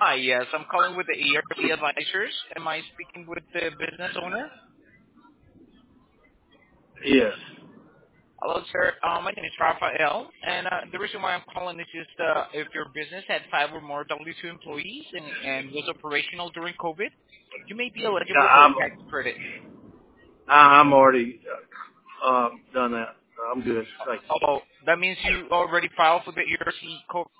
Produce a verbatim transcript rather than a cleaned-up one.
Hi, yes, I'm calling with the E R P Advisors. Am I speaking with the business owner? Yes. Hello, sir. Uh, my name is Rafael, and uh, the reason why I'm calling is just uh, if your business had five or more W two employees and, and was operational during COVID, you may be Yeah, eligible for a I'm tax credit. I- I'm already uh, um, done that. I'm good. Thank you. Oh, that means you already filed for the E R C co-